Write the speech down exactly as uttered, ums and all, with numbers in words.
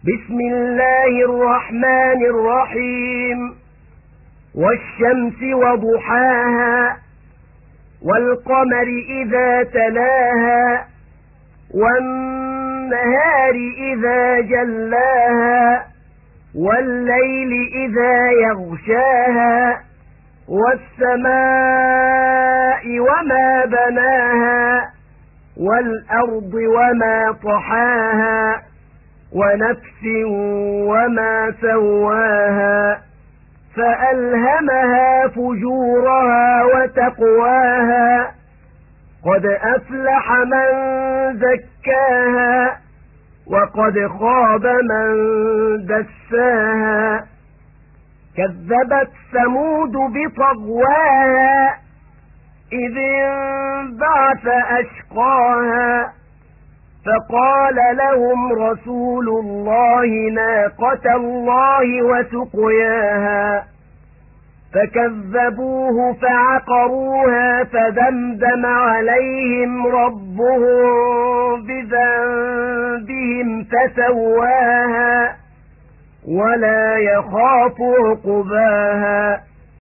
بسم الله الرحمن الرحيم والشمس وضحاها والقمر إذا تلاها والنهار إذا جلاها والليل إذا يغشاها والسماء وما بناها والأرض وما طحاها ونفس وما سواها فألهمها فجورها وتقواها قد أفلح من زكاها وقد خاب من دساها كذبت ثمود بطغواها إذ انبعث أشقاها فقال لهم رسول الله ناقة الله وسقياها فكذبوه فعقروها فدمدم عليهم ربهم بذنبهم فسواها ولا يخاف عقباها